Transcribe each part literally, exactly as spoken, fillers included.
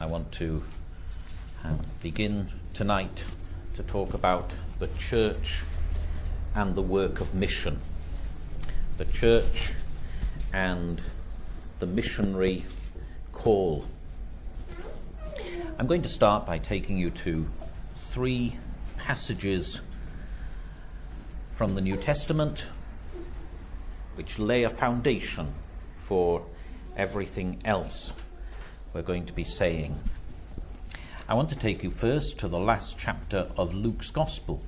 I want to uh, begin tonight to talk about the church and the work of mission. The church and the missionary call. I'm going to start by taking you to three passages from the New Testament which lay a foundation for everything else we're going to be saying. I want to take you first to the last chapter of Luke's Gospel.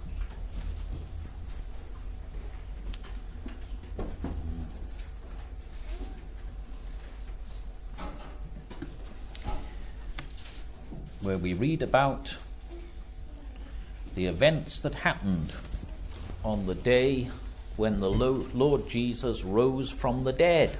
Where we read about the events that happened on the day when the Lord Jesus rose from the dead.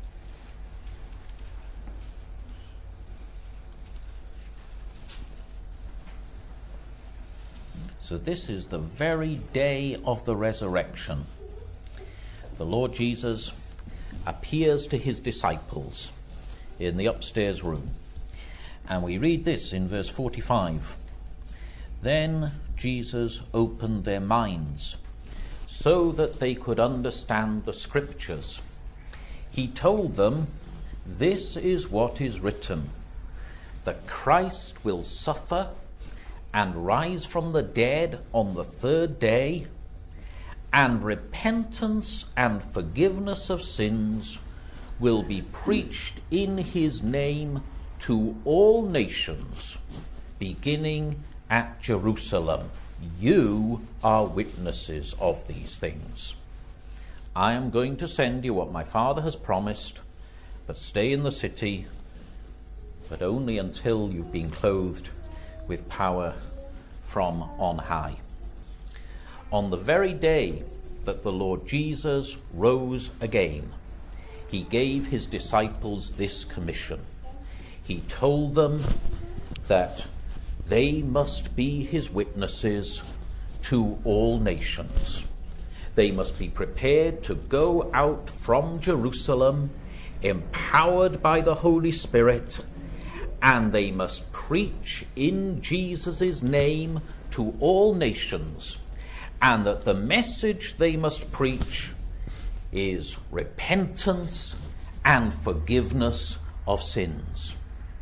So this is the very day of the resurrection. The Lord Jesus appears to his disciples in the upstairs room. And we read this in verse forty-five. Then Jesus opened their minds so that they could understand the scriptures. He told them, "This is what is written, that Christ will suffer and rise from the dead on the third day, and repentance and forgiveness of sins will be preached in his name to all nations, beginning at Jerusalem. You are witnesses of these things. I am going to send you what my Father has promised, but stay in the city, but only until you've been clothed with power from on high." On the very day that the Lord Jesus rose again, he gave his disciples this commission. He told them that they must be his witnesses to all nations. They must be prepared to go out from Jerusalem, empowered by the Holy Spirit, and they must preach in Jesus' name to all nations, and that the message they must preach is repentance and forgiveness of sins.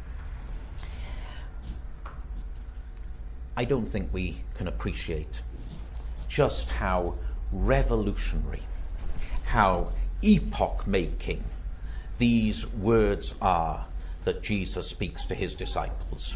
I don't think we can appreciate just how revolutionary, how epoch-making these words are that Jesus speaks to his disciples.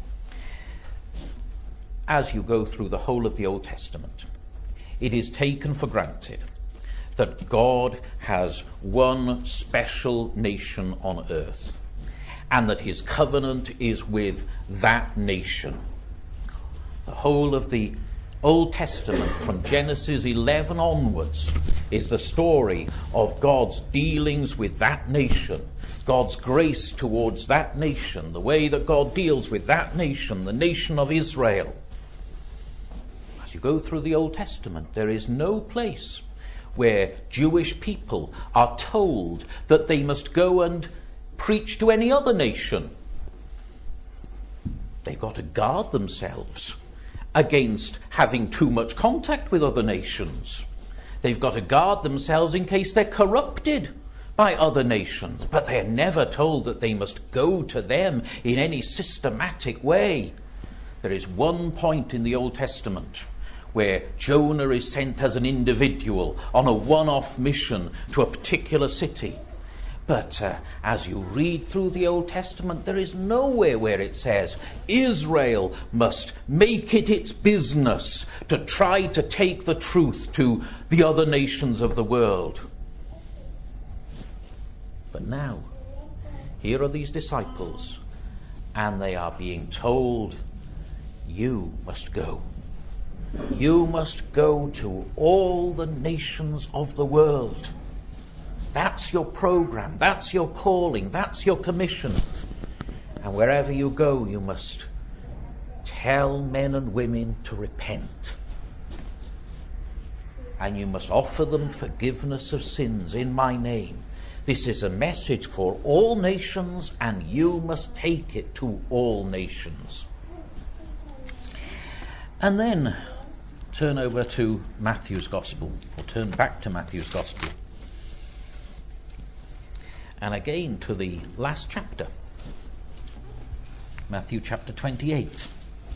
As you go through the whole of the Old Testament, it is taken for granted that God has one special nation on earth, and that his covenant is with that nation. The whole of the Old Testament, from Genesis eleven onwards, is the story of God's dealings with that nation, God's grace towards that nation, the way that God deals with that nation, the nation of Israel. As you go through the Old Testament, there is no place where Jewish people are told that they must go and preach to any other nation. They've got to guard themselves against having too much contact with other nations. They've got to guard themselves in case they're corrupted by other nations. But they're never told that they must go to them in any systematic way. There is one point in the Old Testament where Jonah is sent as an individual on a one-off mission to a particular city. But uh, as you read through the Old Testament, there is nowhere where it says Israel must make it its business to try to take the truth to the other nations of the world. But now, here are these disciples, and they are being told, you must go. You must go to all the nations of the world. That's your program, that's your calling, that's your commission. And wherever you go, you must tell men and women to repent. And you must offer them forgiveness of sins in my name. This is a message for all nations, and you must take it to all nations. And then turn over to Matthew's Gospel, or turn back to Matthew's Gospel. And again to the last chapter, Matthew chapter twenty-eight.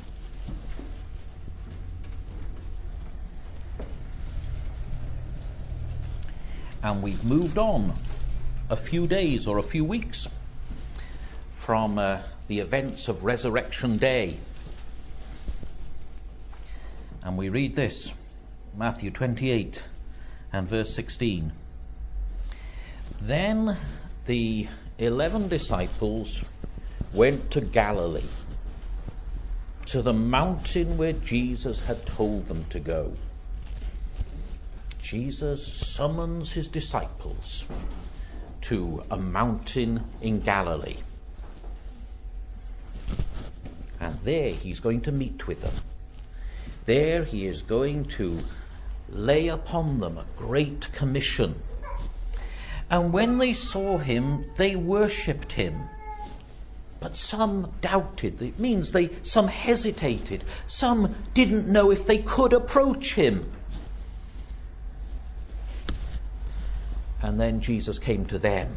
And we've moved on a few days or a few weeks from uh, the events of Resurrection Day. And we read this, Matthew twenty-eight and verse sixteen. Then the eleven disciples went to Galilee, to the mountain where Jesus had told them to go. Jesus summons his disciples to a mountain in Galilee. And there he's going to meet with them. There he is going to lay upon them a great commission. And when they saw him, they worshipped him. But some doubted. It means they some hesitated. Some didn't know if they could approach him. And then Jesus came to them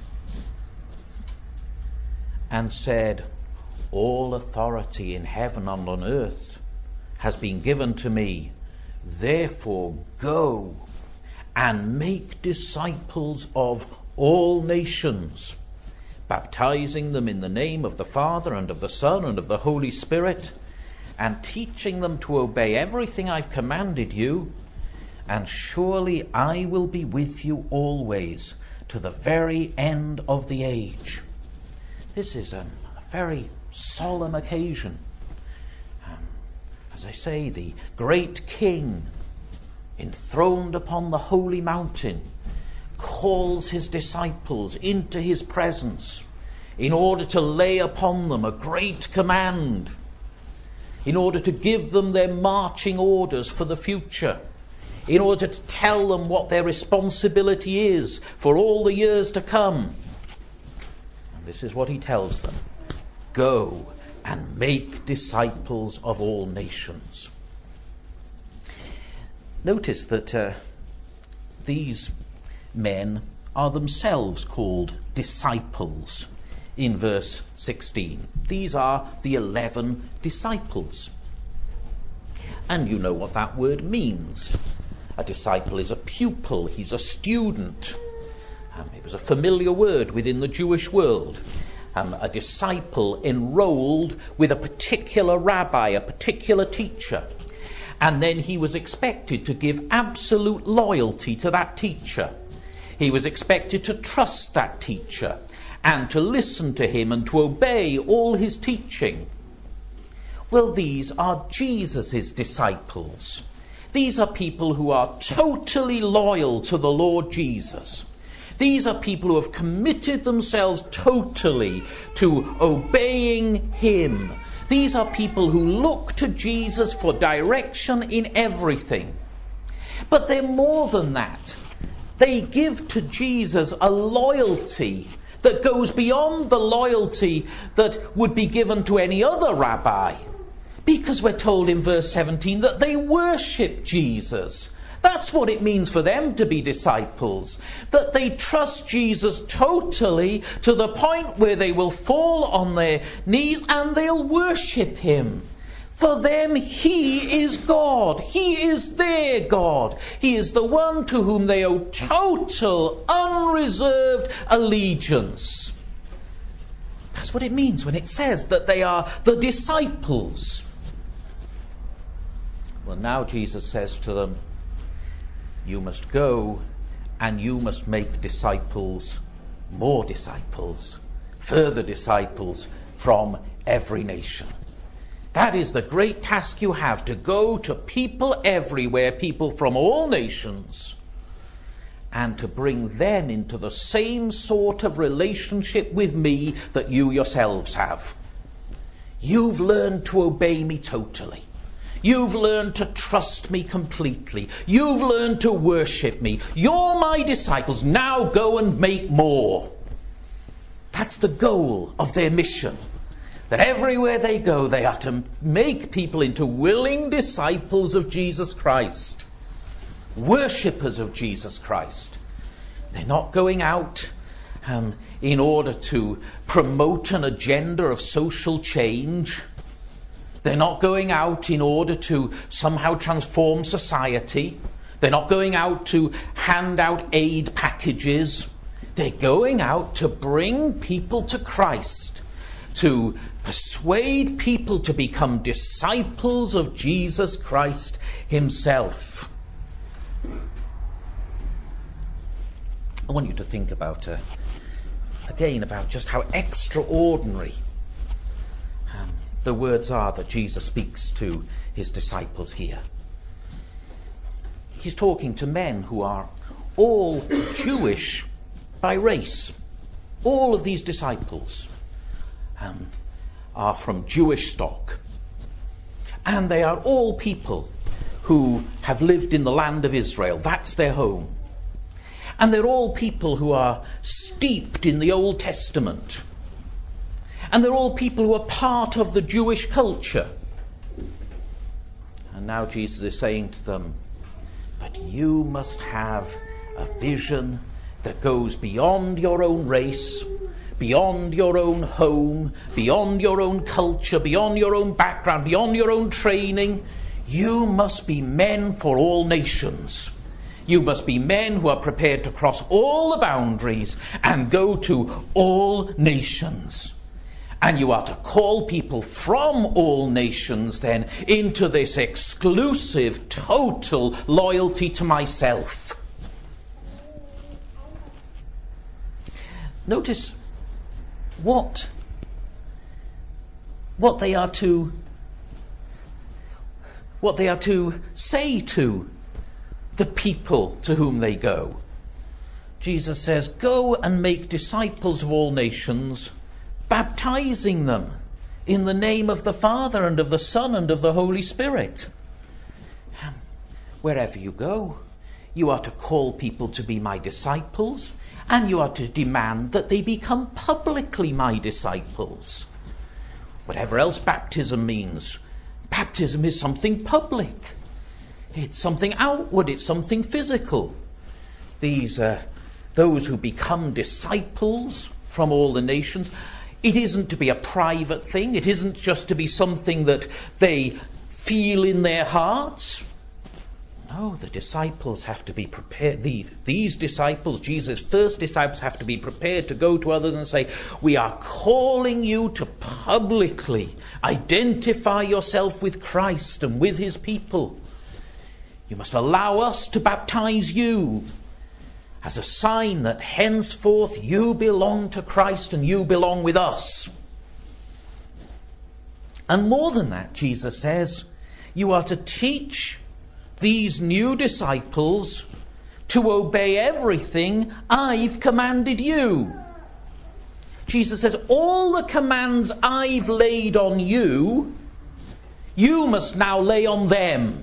and said, all authority in heaven and on earth has been given to me. Therefore go and make disciples of all nations, baptizing them in the name of the Father and of the Son and of the Holy Spirit, and teaching them to obey everything I've commanded you. And surely I will be with you always, to the very end of the age. This is a very solemn occasion. Um, as I say, the great King, enthroned upon the holy mountain, calls his disciples into his presence in order to lay upon them a great command, in order to give them their marching orders for the future, in order to tell them what their responsibility is for all the years to come. And this is what he tells them. Go and make disciples of all nations. Notice that uh, these men are themselves called disciples in verse sixteen. These are the eleven disciples. And you know what that word means. A disciple is a pupil, he's a student. Um, it was a familiar word within the Jewish world. Um, a disciple enrolled with a particular rabbi, a particular teacher. And then he was expected to give absolute loyalty to that teacher. He was expected to trust that teacher and to listen to him and to obey all his teaching. Well, these are Jesus' disciples. These are people who are totally loyal to the Lord Jesus. These are people who have committed themselves totally to obeying him. These are people who look to Jesus for direction in everything. But they're more than that. They give to Jesus a loyalty that goes beyond the loyalty that would be given to any other rabbi. Because we're told in verse seventeen that they worship Jesus. That's what it means for them to be disciples. That they trust Jesus totally to the point where they will fall on their knees and they'll worship him. For them, he is God. He is their God. He is the one to whom they owe total, unreserved allegiance. That's what it means when it says that they are the disciples. Well, now Jesus says to them, you must go and you must make disciples, more disciples, further disciples from every nation. That is the great task you have, to go to people everywhere, people from all nations, and to bring them into the same sort of relationship with me that you yourselves have. You've learned to obey me totally. You've learned to trust me completely. You've learned to worship me. You're my disciples. Now go and make more. That's the goal of their mission. That everywhere they go, they are to make people into willing disciples of Jesus Christ. Worshippers of Jesus Christ. They're not going out um, in order to promote an agenda of social change. They're not going out in order to somehow transform society. They're not going out to hand out aid packages. They're going out to bring people to Christ, to persuade people to become disciples of Jesus Christ himself. I want you to think about, uh, again, about just how extraordinary um, the words are that Jesus speaks to his disciples here. He's talking to men who are all Jewish by race. All of these disciples um, are from Jewish stock. And they are all people who have lived in the land of Israel. That's their home. And they're all people who are steeped in the Old Testament. And they're all people who are part of the Jewish culture. And now Jesus is saying to them, but you must have a vision that goes beyond your own race, beyond your own home, beyond your own culture, beyond your own background, beyond your own training. You must be men for all nations. You must be men who are prepared to cross all the boundaries and go to all nations. And you are to call people from all nations then into this exclusive, total loyalty to myself. Notice what, what they are to what they are to say to the people to whom they go. Jesus says, go and make disciples of all nations, baptizing them in the name of the Father and of the Son and of the Holy Spirit. Wherever you go, you are to call people to be my disciples, and you are to demand that they become publicly my disciples. Whatever else baptism means, baptism is something public. It's something outward, it's something physical. These uh, those who become disciples from all the nations, it isn't to be a private thing. It isn't just to be something that they feel in their hearts. No, the disciples have to be prepared. These, these disciples, Jesus' first disciples, have to be prepared to go to others and say, we are calling you to publicly identify yourself with Christ and with his people. You must allow us to baptize you as a sign that henceforth you belong to Christ and you belong with us. And more than that, Jesus says, you are to teach these new disciples to obey everything I've commanded you. Jesus says, all the commands I've laid on you, you must now lay on them.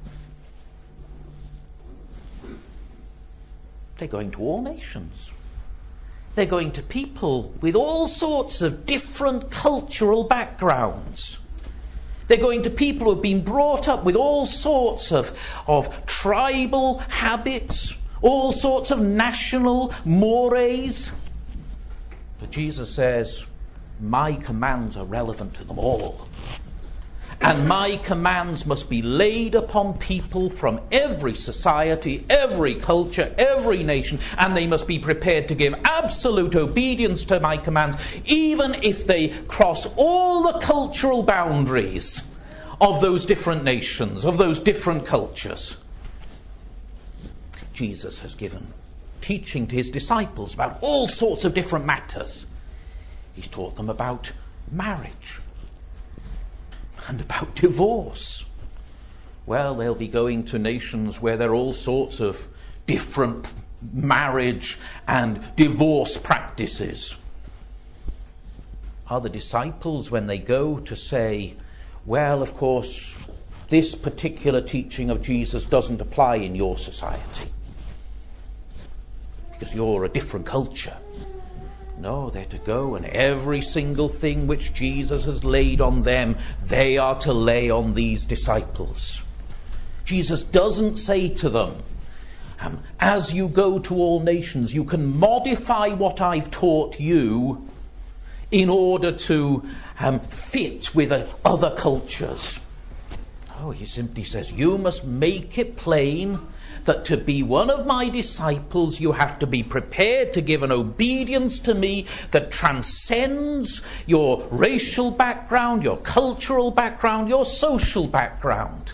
They're going to all nations. They're going to people with all sorts of different cultural backgrounds. They're going to people who have been brought up with all sorts of, of tribal habits, all sorts of national mores. But Jesus says, my commands are relevant to them all. And my commands must be laid upon people from every society, every culture, every nation, and they must be prepared to give absolute obedience to my commands, even if they cross all the cultural boundaries of those different nations, of those different cultures. Jesus has given teaching to his disciples about all sorts of different matters. He's taught them about marriage and about divorce. Well, they'll be going to nations where there are all sorts of different marriage and divorce practices. Are the disciples, when they go, to say, well, of course, this particular teaching of Jesus doesn't apply in your society because you're a different culture. No, they're to go, and every single thing which Jesus has laid on them, they are to lay on these disciples. Jesus doesn't say to them, um, as you go to all nations, you can modify what I've taught you in order to um, fit with uh, other cultures. Oh, he simply says, you must make it plain that to be one of my disciples, you have to be prepared to give an obedience to me that transcends your racial background, your cultural background, your social background.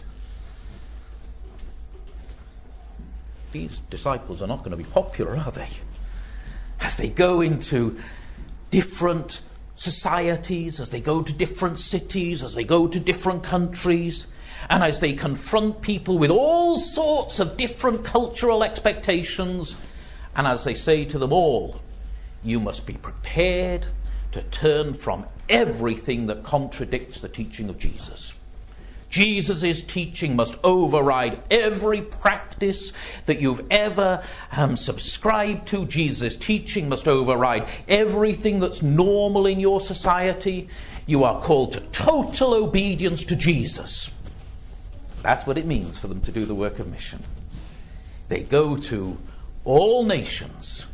These disciples are not going to be popular, are they? As they go into different societies, as they go to different cities, as they go to different countries, and as they confront people with all sorts of different cultural expectations, and as they say to them all, you must be prepared to turn from everything that contradicts the teaching of Jesus. Jesus' teaching must override every practice that you've ever um, subscribed to. Jesus' teaching must override everything that's normal in your society. You are called to total obedience to Jesus. That's what it means for them to do the work of mission. They go to all nations.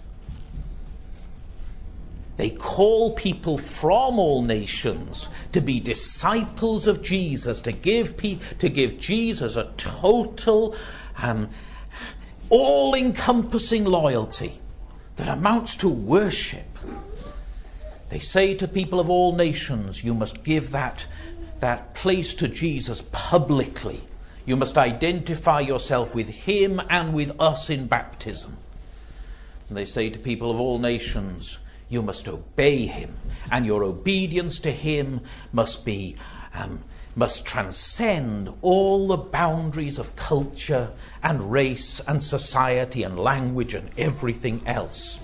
They call people from all nations to be disciples of Jesus, to give pe- to give Jesus a total, um, all-encompassing loyalty that amounts to worship. They say to people of all nations, you must give that, that place to Jesus publicly. You must identify yourself with him and with us in baptism. And they say to people of all nations, you must obey him, and your obedience to him must be um, must transcend all the boundaries of culture and race and society and language and everything else.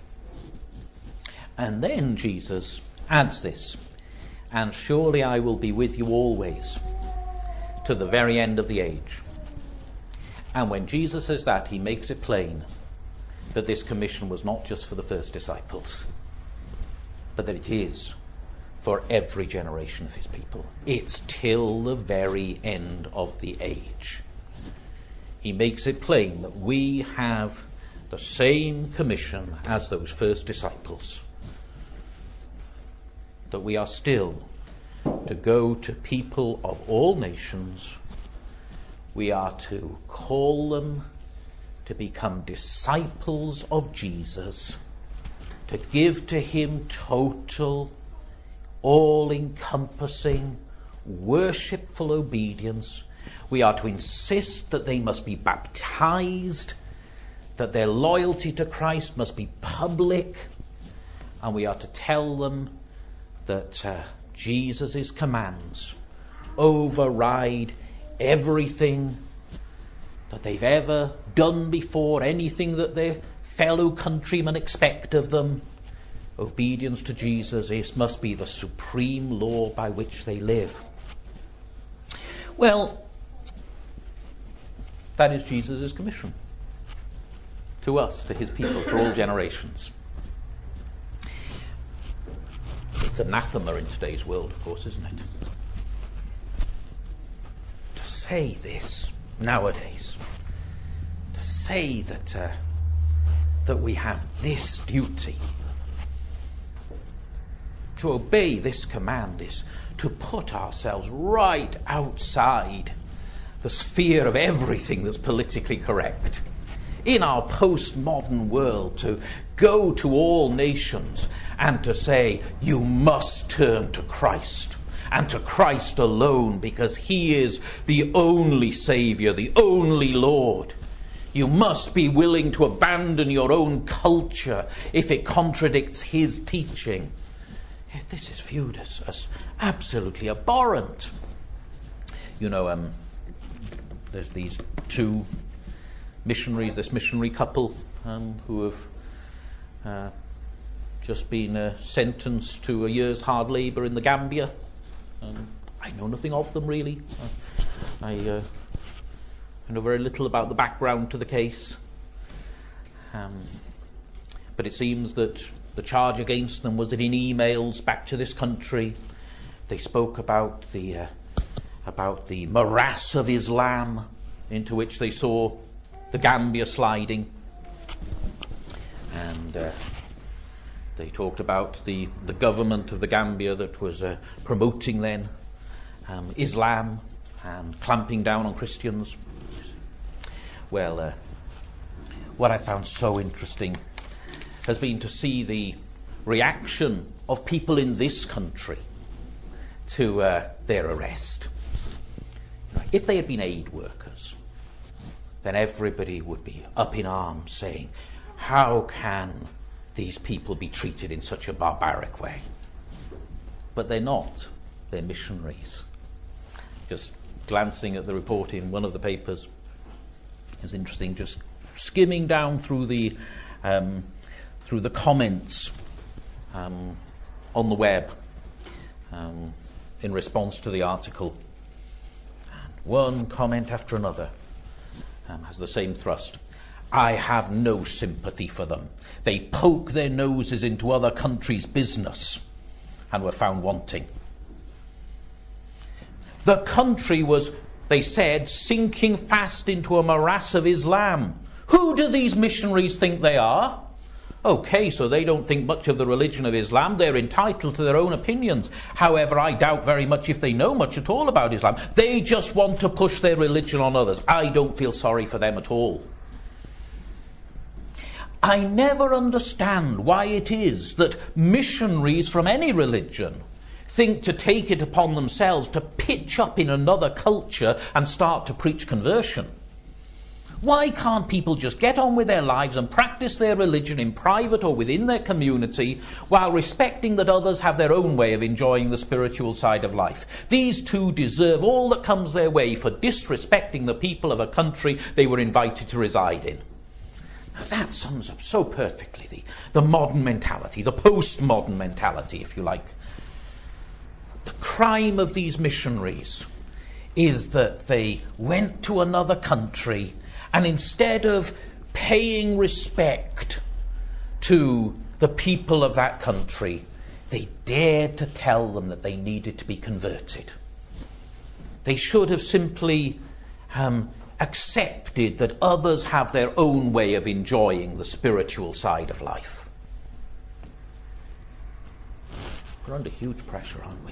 And then Jesus adds this, and surely I will be with you always to the very end of the age. And when Jesus says that, he makes it plain that this commission was not just for the first disciples, but that it is for every generation of his people. It's till the very end of the age. He makes it plain that we have the same commission as those first disciples, that we are still to go to people of all nations. We are to call them to become disciples of Jesus, to give to him total, all-encompassing, worshipful obedience. We are to insist that they must be baptized, that their loyalty to Christ must be public, and we are to tell them that uh, Jesus' commands override everything that they've ever done before, anything that their fellow countrymen expect of them. Obedience to Jesus is, must be the supreme law by which they live. Well, that is Jesus' commission to us, to his people, for all generations. It's anathema in today's world, of course, isn't it? To say this nowadays, to say that uh, that we have this duty, to obey this command, is to put ourselves right outside the sphere of everything that's politically correct. In our postmodern world, to go to all nations and to say, you must turn to Christ, and to Christ alone, because he is the only Saviour, the only Lord. You must be willing to abandon your own culture if it contradicts his teaching. This is viewed as, as absolutely abhorrent. You know, um, there's these two missionaries, this missionary couple um, who have uh, just been uh, sentenced to a year's hard labour in the Gambia. Um, I know nothing of them really. I, uh, I know very little about the background to the case. Um, but it seems that the charge against them was that in emails back to this country, they spoke about the uh, about the morass of Islam into which they saw the Gambia sliding, and uh, they talked about the the government of the Gambia that was uh, promoting then um, Islam and clamping down on Christians. Well, uh, what I found so interesting has been to see the reaction of people in this country to uh, their arrest. If they had been aid workers, then everybody would be up in arms saying, how can these people be treated in such a barbaric way? But they're not. They're missionaries. Just glancing at the report in one of the papers, it's interesting, just skimming down through the um, through the comments um, on the web um, in response to the article. And one comment after another um, has the same thrust. I have no sympathy for them. They poke their noses into other countries' business and were found wanting. The country was, they said, sinking fast into a morass of Islam. Who do these missionaries think they are? Okay, so they don't think much of the religion of Islam. They're entitled to their own opinions. However, I doubt very much if they know much at all about Islam. They just want to push their religion on others. I don't feel sorry for them at all. I never understand why it is that missionaries from any religion think to take it upon themselves to pitch up in another culture and start to preach conversion. Why can't people just get on with their lives and practice their religion in private or within their community while respecting that others have their own way of enjoying the spiritual side of life? These two deserve all that comes their way for disrespecting the people of a country they were invited to reside in. Now that sums up so perfectly the, the modern mentality, the postmodern mentality, if you like. The crime of these missionaries is that they went to another country and instead of paying respect to the people of that country, they dared to tell them that they needed to be converted. They should have simply um, accepted that others have their own way of enjoying the spiritual side of life. We're under huge pressure, aren't we?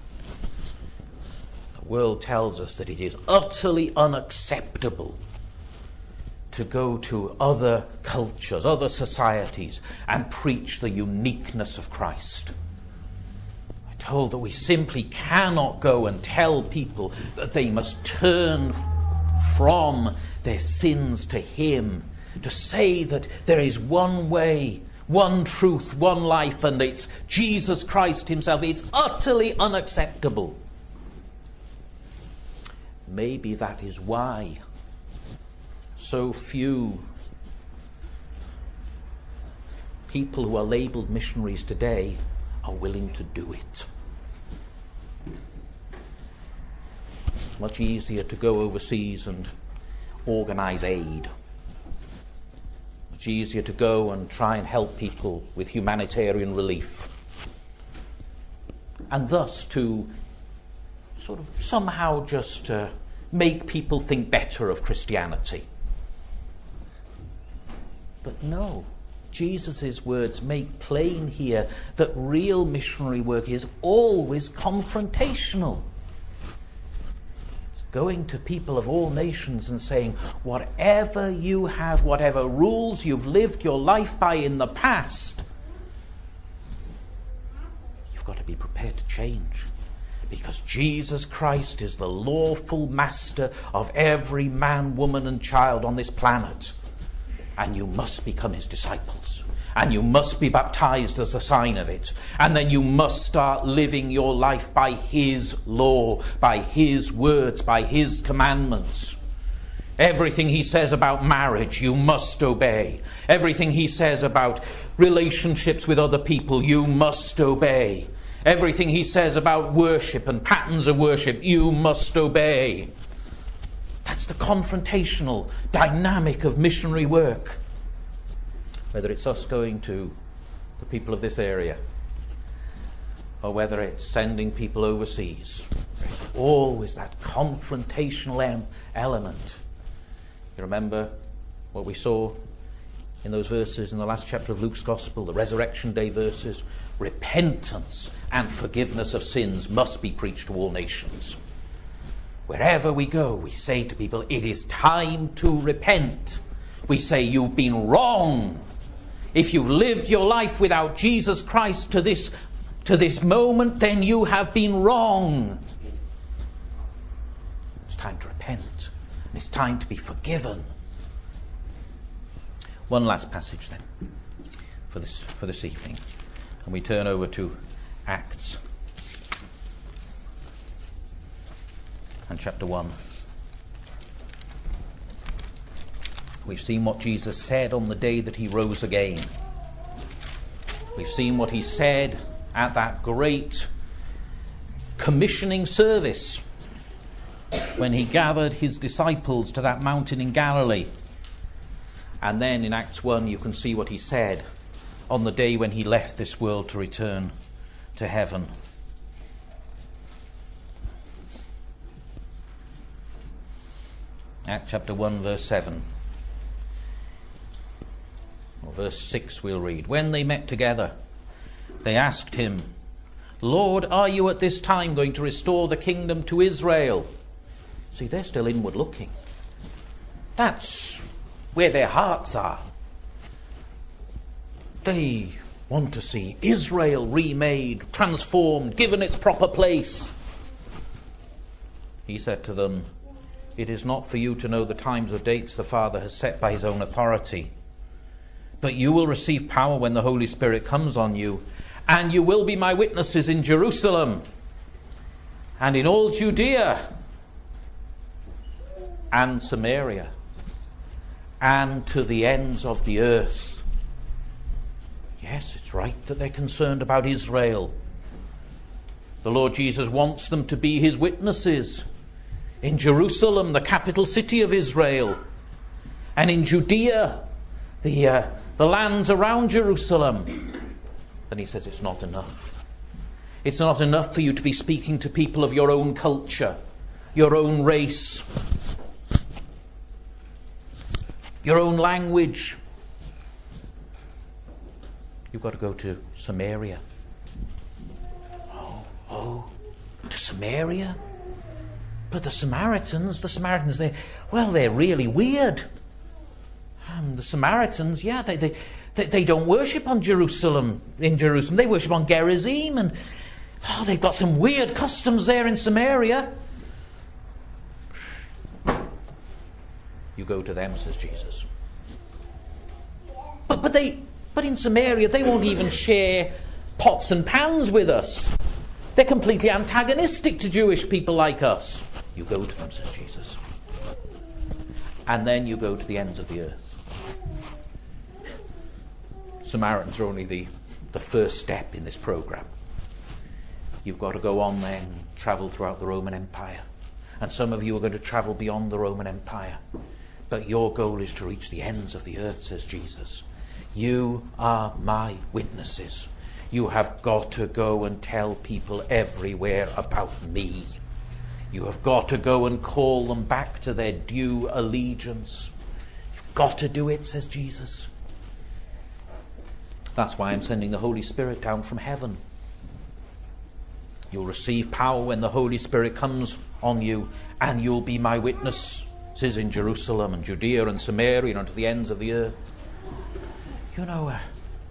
The world tells us that it is utterly unacceptable to go to other cultures, other societies, and preach the uniqueness of Christ. We're told that we simply cannot go and tell people that they must turn from their sins to Him, to say that there is one way, one truth, one life, and it's Jesus Christ Himself. It's utterly unacceptable. Maybe that is why so few people who are labelled missionaries today are willing to do it. It's much easier to go overseas and organise aid. Much easier to go and try and help people with humanitarian relief. And thus to sort of somehow just uh, make people think better of Christianity. But no, Jesus' words make plain here that real missionary work is always confrontational. It's going to people of all nations and saying, whatever you have, whatever rules you've lived your life by in the past, you've got to be prepared to change. Because Jesus Christ is the lawful master of every man, woman and child on this planet. And you must become His disciples. And you must be baptized as a sign of it. And then you must start living your life by His law, by His words, by His commandments. Everything He says about marriage, you must obey. Everything He says about relationships with other people, you must obey. Everything he says about worship and patterns of worship, you must obey. That's the confrontational dynamic of missionary work. Whether it's us going to the people of this area, or whether it's sending people overseas, there's always that confrontational em- element. You remember what we saw in those verses in the last chapter of Luke's Gospel, the Resurrection Day verses? Repentance and forgiveness of sins must be preached to all nations. Wherever we go, we say to people, it is time to repent. We say, you've been wrong. If you've lived your life without Jesus Christ to this, to this moment, then you have been wrong. It's time to repent. And it's time to be forgiven. One last passage then for this for this evening. And we turn over to Acts and chapter one. We've seen what Jesus said on the day that he rose again. We've seen what he said at that great commissioning service when he gathered his disciples to that mountain in Galilee. And then in Acts one you can see what he said on the day when he left this world to return to heaven. Acts chapter one verse seven. Or verse six we'll read. When they met together, they asked him, Lord, are you at this time going to restore the kingdom to Israel? See, they're still inward looking. That's where their hearts are. They want to see Israel remade, transformed, given its proper place. He said to them, it is not for you to know the times or dates the Father has set by his own authority. But you will receive power when the Holy Spirit comes on you, and you will be my witnesses in Jerusalem and in all Judea and Samaria and to the ends of the earth. Yes, it's right that they're concerned about Israel. The Lord Jesus wants them to be his witnesses in Jerusalem, the capital city of Israel, and in Judea, the uh, the lands around Jerusalem. Then he says it's not enough. It's not enough for you to be speaking to people of your own culture, your own race, your own language. You've got to go to Samaria. Oh, oh, to Samaria? But the Samaritans, the Samaritans, they, well, they're really weird. Um, the Samaritans, yeah, they, they, they, they don't worship on Jerusalem, in Jerusalem. They worship on Gerizim, and oh, they've got some weird customs there in Samaria. You go to them, says Jesus. But, but they... But in Samaria, they won't even share pots and pans with us. They're completely antagonistic to Jewish people like us. You go to them, says Jesus. And then you go to the ends of the earth. Samaritans are only the, the first step in this program. You've got to go on then, travel throughout the Roman Empire. And some of you are going to travel beyond the Roman Empire. But your goal is to reach the ends of the earth, says Jesus. You are my witnesses. You have got to go and tell people everywhere about me. You have got to go and call them back to their due allegiance. You've got to do it, says Jesus. That's why I'm sending the Holy Spirit down from heaven. You'll receive power when the Holy Spirit comes on you, and you'll be my witnesses in Jerusalem and Judea and Samaria and to the ends of the earth. You know, uh,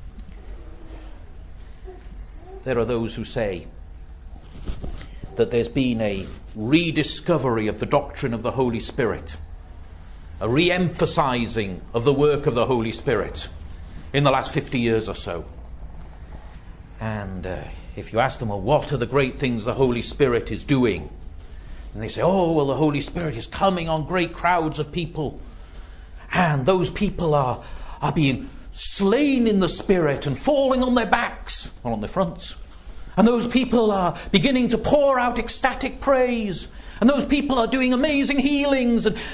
there are those who say that there's been a rediscovery of the doctrine of the Holy Spirit, a re-emphasizing of the work of the Holy Spirit in the last fifty years or so. And uh, if you ask them, well, what are the great things the Holy Spirit is doing? And they say, oh, well, the Holy Spirit is coming on great crowds of people. And those people are, are being slain in the Spirit and falling on their backs, or on their fronts, And those people are beginning to pour out ecstatic praise. And those people are doing amazing healings. And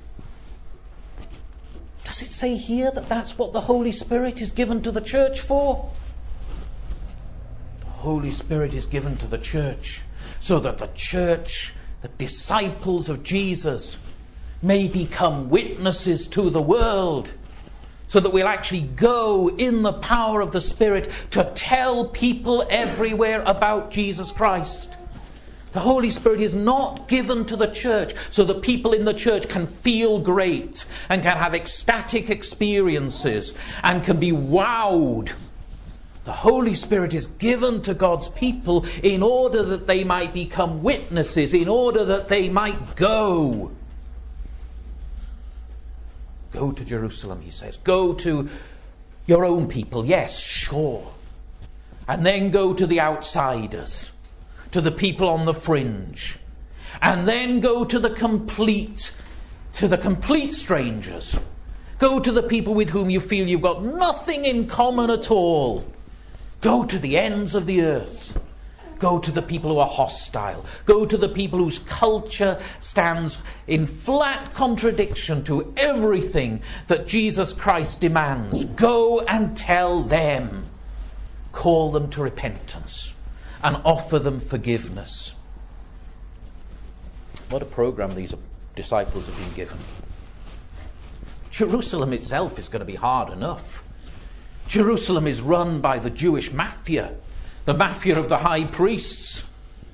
does it say here that that's what the Holy Spirit is given to the church for? The Holy Spirit is given to the church so that the church, the disciples of Jesus, may become witnesses to the world. So that we'll actually go in the power of the Spirit to tell people everywhere about Jesus Christ. The Holy Spirit is not given to the church so that people in the church can feel great and can have ecstatic experiences and can be wowed. The Holy Spirit is given to God's people in order that they might become witnesses, in order that they might go. Go to Jerusalem, he says. Go to your own people, yes, sure. And then go to the outsiders, to the people on the fringe. And then go to the complete, to the complete strangers. Go to the people with whom you feel you've got nothing in common at all. Go to the ends of the earth. Go to the people who are hostile. Go to the people whose culture stands in flat contradiction to everything that Jesus Christ demands. Go and tell them. Call them to repentance and offer them forgiveness. What a program these disciples have been given. Jerusalem itself is going to be hard enough. Jerusalem is run by the Jewish mafia. The mafia of the high priests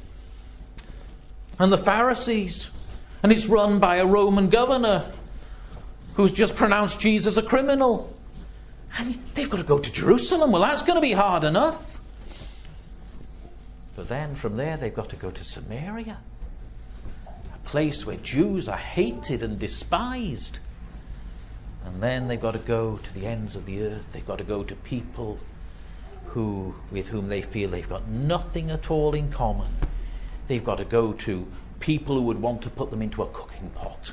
and the Pharisees. And it's run by a Roman governor who's just pronounced Jesus a criminal. And they've got to go to Jerusalem. Well, that's going to be hard enough. But then from there they've got to go to Samaria. A place where Jews are hated and despised. And then they've got to go to the ends of the earth. They've got to go to people who, with whom they feel they've got nothing at all in common. They've got to go to people who would want to put them into a cooking pot.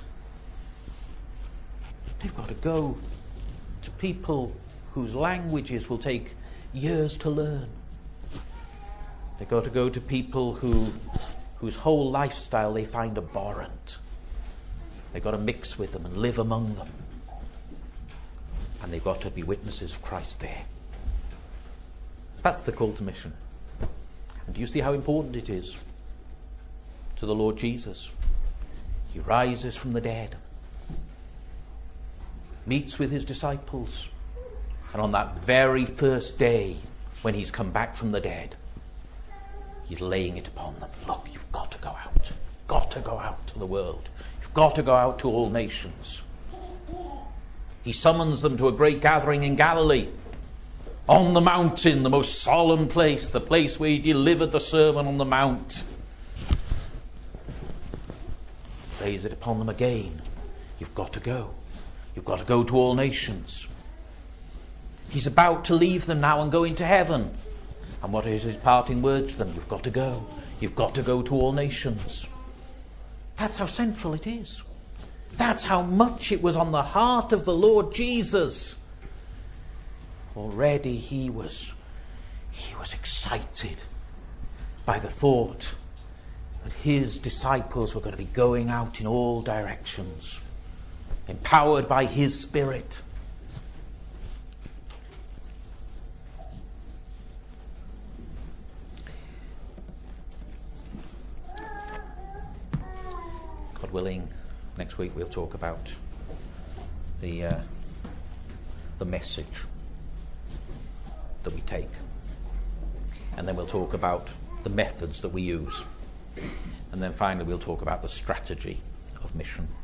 They've got to go to people whose languages will take years to learn. They've got to go to people who, whose whole lifestyle they find abhorrent. They've got to mix with them and live among them. And they've got to be witnesses of Christ there. That's the call to mission. And do you see how important it is to the Lord Jesus? He rises from the dead, meets with his disciples, and on that very first day, when he's come back from the dead, he's laying it upon them. Look, you've got to go out. Got to go out to the world. You've got to go out to all nations. He summons them to a great gathering in Galilee. On the mountain, the most solemn place, the place where he delivered the Sermon on the Mount. Lays it upon them again. You've got to go. You've got to go to all nations. He's about to leave them now and go into heaven. And what is his parting words to them? You've got to go. You've got to go to all nations. That's how central it is. That's how much it was on the heart of the Lord Jesus. Already he was, he was excited by the thought that his disciples were going to be going out in all directions, empowered by his Spirit. God willing, next week we'll talk about the uh, the message that we take. And then we'll talk about the methods that we use. And then finally we'll talk about the strategy of mission.